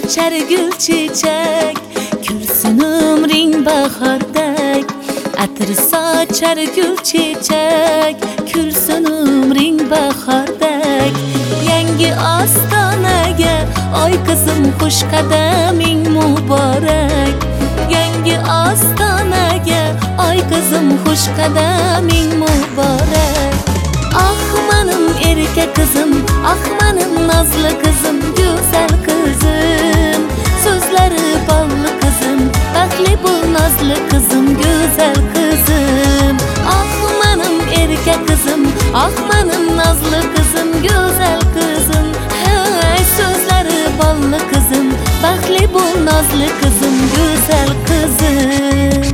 sochar gul chechak, kulsin umring bahordek. Atir sochar gul chechak, kulsin umring bahordek. Yangi ostonaga oy qizim xush qadaming muborak. Yangi ostonaga oy qizim xush qadaming muborak. Ah menim erkak qizim, ah menim nazlı qizim, go'zal qizim, so'zlari balli qizim, baxtli bo'l nazlı qizim, go'zal qizim. Ah menim erkak qizim, ah menim nazlı qizim, go'zal qizim, hey so'zlari balli qizim, baxtli bo'l nazlı qizim, go'zal qizim.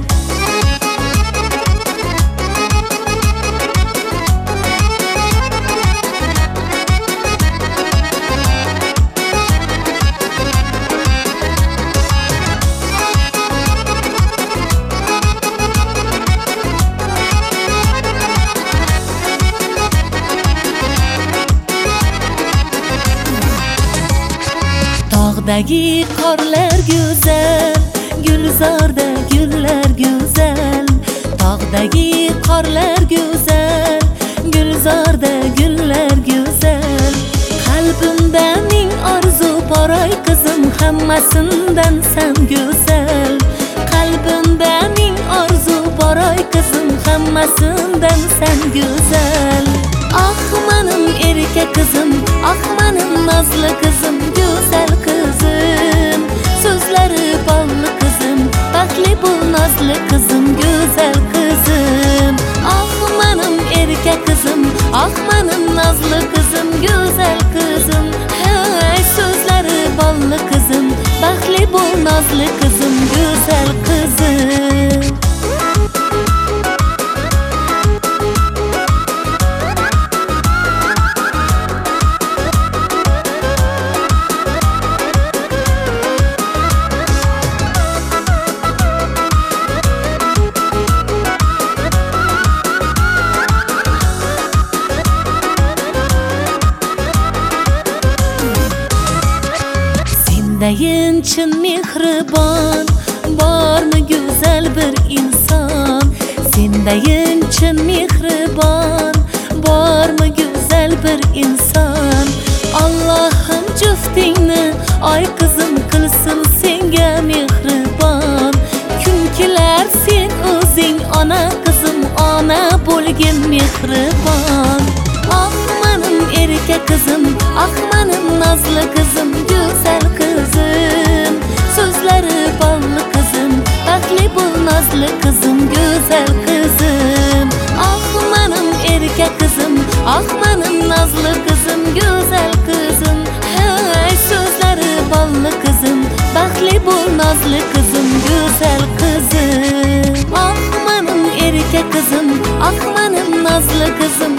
Dağdagi qorlar go'zal, gulzorda gullar go'zal. Dağdagi qorlar go'zal, gulzorda gullar go'zal. Qalbimda ming orzu bor oy qizim, hammasindan sen go'zal. Qalbimda ming orzu bor oy qizim, hammasindan sen go'zal. Ah menim erkak qizim, ah menim nazlı qizim, go'zal qizim, so'zlari balli qizim, baxtli bo'l nazlı qizim, go'zal qizim. Ah menim erkak qizim, ah menim nazlı qizim, go'zal qizim, hey so'zlari balli qizim, baxtli bo'l nazlı qizim, go'zal qizim. Sendayin chin mehribon, bormi go'zal bir inson. Sendayin chin mehribon, bormi go'zal bir inson. Allohim juftingni oy qizim qilsin senga mehribon. Kun kelar sen o'zing ona qizim, ona bo'lgin mehribon. Ah menim erkak qizim, ah menim nazlı qizim, go'zal qizim, so'zlari balli qizim, baxtli bo'l nazlı qizim, go'zal qizim. Ah menim erkak qizim, ah menim nazlı qizim, go'zal qizim, hey so'zlari balli qizim, baxtli bo'l nazlı qizim, go'zal qizim. Ah menim erkak qizim, ah menim nazlı qizim,